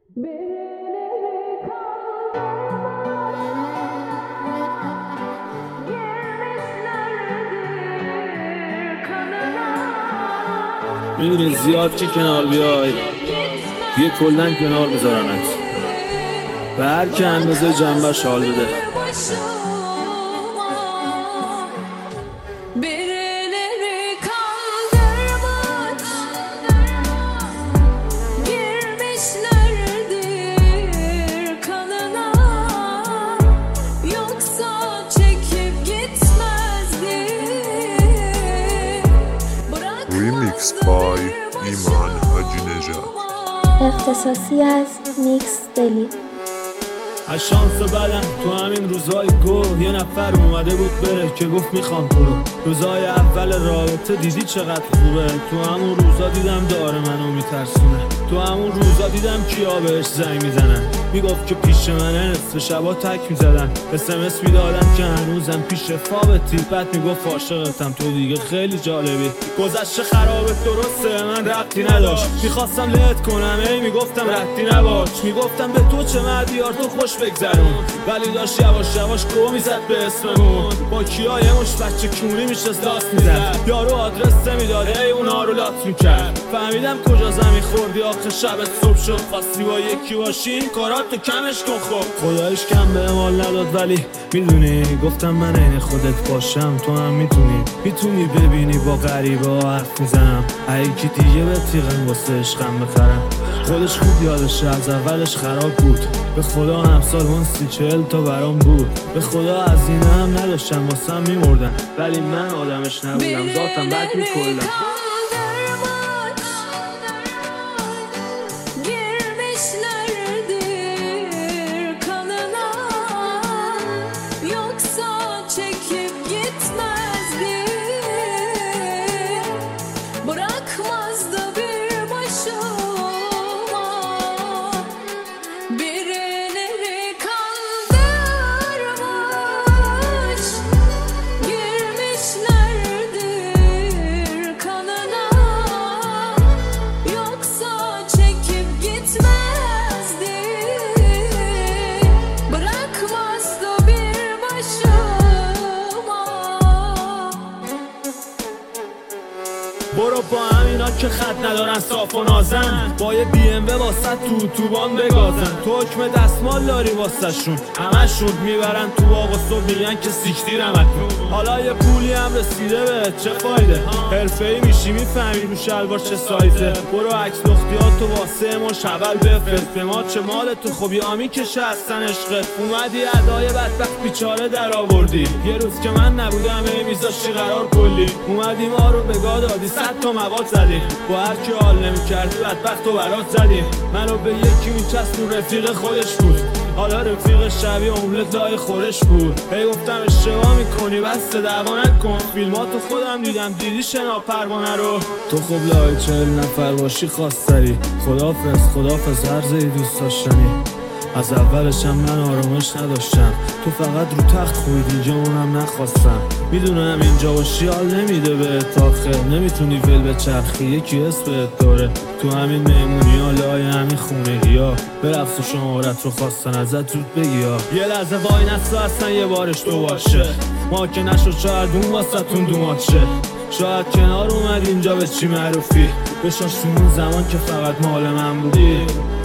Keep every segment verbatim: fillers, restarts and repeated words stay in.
Birileri kandırmış, girmişlerdir kanına. میدونی زیاد که کنار بیای دیگه کلن کنار بذارنت به هر که اندازه جنبش حال بده. Birileri kandırmış, girmişlerdir kanına. Yoksa çekip gitmezdi. Remix by ایمان حاجی نژاد. اختصاصی از میکس دلی. از شانس بدم تو همین روزای گوه یه نفر اومده بود بره که گفت میخوام تو رو. روزای اول رابطه دیدی چقدر خوبه، تو همون روزا دیدم داره منو میترسونه، تو همون روزا دیدم کیا بهش زنگ میزنن، میگفت که پیش منه، نصف شبا تک میزدن، اس ام اس میدادن که هنوزم پیش فابتی، بعد میگفت عاشقتم تو دیگه خیلی جالبی. گذشته خرابه درسته من ربطی نداشت، میخواستم لت کنم ای میگفتم ربطی نباش، میگفتم به تو چه مردیار تو خوش بگذرون، ولی داشت یواش یواش گو میزد به اسممون، با کیا یه مش بچه کونی میشست لاست میزد، یارو آدرس نمیداد ای اونا رو لات میکرد. فهمیدم کجا زمین خوردی آخه شب صبح شد، خواستی با یکی باشی کارات تو کمش کن. خب خدایش کم به مال نداد ولی میدونی گفتم من عین خودت باشم تو هم میتونی میتونی ببینی با غریبه ها حرف میزنم، یکی دیگه به تیغم واسه عشقم بخرم. خودش خوب یادشه از اولش خراب بود، به خدا همسال اون سی چهل تا برام بود، به خدا از این هم نداشتم واسم میمردن، ولی من آدمش نبودم ذاتم بد میکلم. Girmişlerdir kanına, yoksa çekip gitmezdi, bırakmazdı bir başıma. Birileri kandırmış, girmişlerdir kanına, yoksa çekip gitmezdi, bırakmazdı bir başıma. برو با همینا که خط ندارن صاف و نازن، با یه بی ام و واسه تو توبان بگازن، تو حکم دستمال داری واسه شون، همشون میبرن تو باغ و صبح میگن که سیکتیر همتون. حالا یه پولی هم رسیده به چه فایده، حرفه‌ای میشی میفهمی رو شلوار چه سایزه، برو عکس لختیاتو واسه ما شبل بفرست به ما چه مال تو خوبی آمی کشه هستن عشقت، اومدی ادای بدبخت بیچاره در آوردی، یه روز که من نبودم ای میذاشتی قرار کلی، اومدی ما رو به گاه دادی صد تا مواد زدیم، با هر کی حال نمی‌کردی بدبخت و برات زدیم، منو به یکی میچست رفیق خودش بود، حالا رفیق شبیه املت لای خورش بود. هی گفتم اشتباه میکنی بس دعوا نکن، فیلماتو خودم دیدم دیدی شنا پروانه رو، تو خوب لای چهل نفر باشی خواستری، خدافظ خدافظ هر زی دوست داشتنی. از اولشم من آرامش نداشتم، تو فقط رو تخت خویدی دیگه اونم نخواستم، میدونم اینجا باشی حال نمیده به آخر، نمیتونی ول به چرخی یکی اسمت داره، تو همین مهمونی ها لای همین خونگی ها برفت و شمارت رو خواستن ازت زود بگی ها، یه لحظه وای نستا اصلا یه بارش تو باشه، ما که نشد شاید اون واسه تون دومات شه، شاید کنار اومد اینجا به چی معروفی، بشاش تو اون زمان که فقط مال من بودی.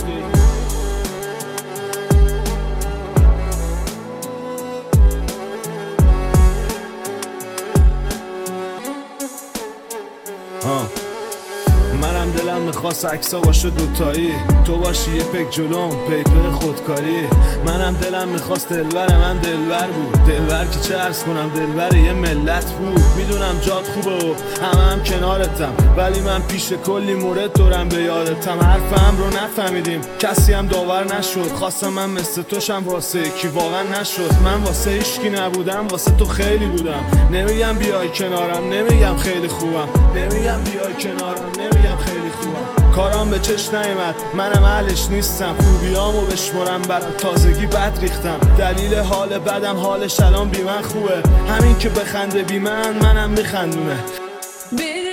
آه. منم دلم میخواست عکسا باشه دوتایی، تو باشی یه پک جلوم پیپر خودکاری، منم دلم میخواست دلبر من دلبر بود، دلبر که چه عرض کنم دلبر یه ملت بود، میدونم جات خوبه و همه هم کنارتم، ولی من پیش کلی مورد دارم به یادتم، حرفم رو نفهمیدیم کسی هم داور نشد، خواستم من مثل توشم واسه یکی واقعا نشد، من واسه هیچکی نبودم واسه تو خیلی بودم، نمیگم بیای کنارم نمیگم خیلی خوبم، نمیگم بیای کنارم نمیگم خیلی خوبم، کارام به چش نیمد منم اهلش نیستم، خوبیامو بشمرم برام تازگی بد ریختم، دلیل حال بدم حالش الان بی من خوبه، همین که بخنده بی من منم میخندونه.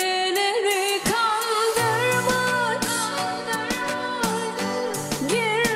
Birileri kandırmış, girmişlerdir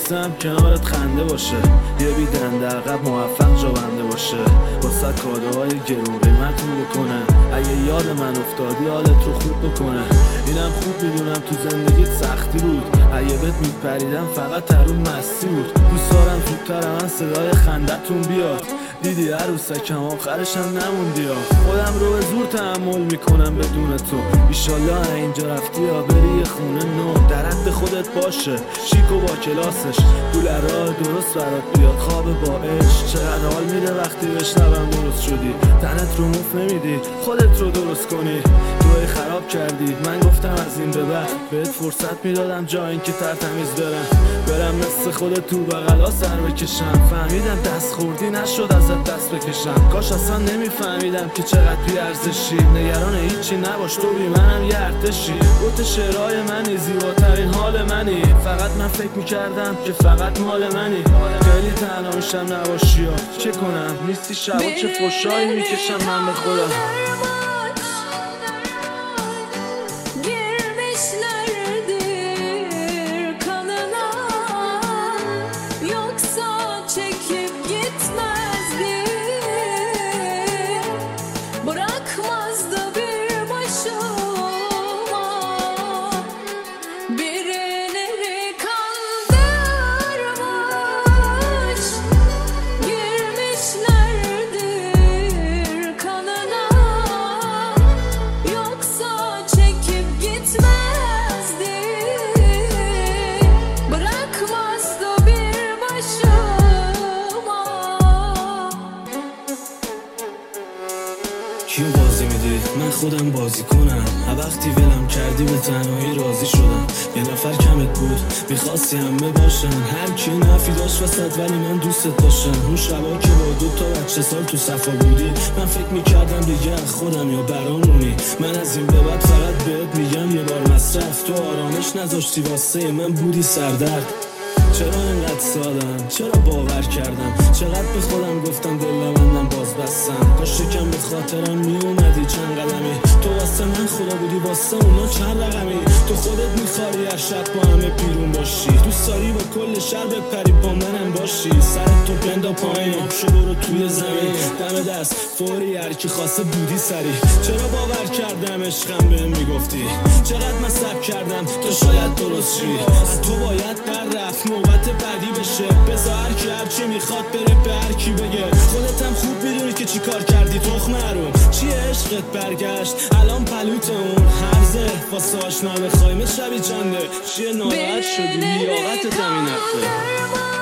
میرسم کنارت خنده باشه، یه بیدن در عقب موفق جاونده باشه، واسه کادوهای گرون قیمتون بکنه، اگه یاد من افتادی حالت رو خوب بکنه. اینم خوب میدونم تو زندگیت سختی بود، اگه بهت میپریدم فقط ترون مستی بود. دوست دارم زودتر من صدای خندتون بیاد، دیدی عروسکم آخرش هم نموندی ها. خودم رو به زور تحمل میکنم بدون تو، ایشالله اینجا رفتی یا بری یه خونه نو. در حد خودت باشه، شیک و با کلاسش، پول راه درست برات بیاد، خواب با عشق. چقدر حال میده وقتی بشنوم درست شدی، تنت رو موف نمیدی خودت رو درست کنی. توی خراب کردی، من گفتم از این به بعد بهت فرصت میدادم جا اینکه ترتمیز برم برم مثل خودت تو بغلا سر بکشم. فهمیدم دست خوردی نشد ازت دست بکشم، کاش اصلا نمیفهمیدم که چقدر بی ارزشی. نگران هیچی نباش تو بی منم یه ارتشی، گوت شعرهای منی زیباترین حال منی. فقط من فکر میکردم که فقط مال منی، خیلی تنها میشم نباشی ها. چه کنم نیستی شبا چه فشایی میکشم من به خودم. Girmişlerdir kanına, yoksa çekip gitmezdi, bırakmazdı bir başıma. Birileri kandırmış, girmişlerdir kanına, yoksa çekip gitmezdi, bırakmazdı bir başıma. کیو بازی میدی؟ من خودم بازی کنم. وقتی ولم کردی به تنهایی راضی شدم، یه نفر کمت بود میخواستی همه باشن، هر کی نفی داشت وسط ولی من دوستت داشتم. اون شبا که با دو تا بچه سال تو صفا بودی، من فکر میکردم دیگه از خودم یا برامونی. من از این به بعد فقط بهت میگم یه بار مصرف، تو آرامش نذاشتی واسه من بودی سردرد. چرا اینقدر سادم؟ چرا باور کردم؟ چقدر به خودم گفتم دل بندم باز بستم. کاش کم به خاطرم میومدی چند قدمی، تو واسه من خدا بودی واسه اونا چند رقمی. تو خودت میخواری هر شب با همه پیرون باشی، دوست داری با کل شهر بپری با منم باشی. سرت تو بندا پایین آبشو برو توی زمین، دم دست فوری هر کی خواسته بودی سری. چرا باور کردم عشقم بهم میگفتی، چقدر مصرف کردم تو شاید درست شی. از تو باید در رفت نوبت بعدی بشه، بذار هر کی هرچی میخواد بره به هر کی بگه. خودت هم خوب میدونی که چی کار کردی تخم حروم، چیه عشقت برگشت الان پلوت اون هرزه. واسه آشنا بخوایم شبی چنده، چیه ناراحت شدی لیاقت زمین هفته.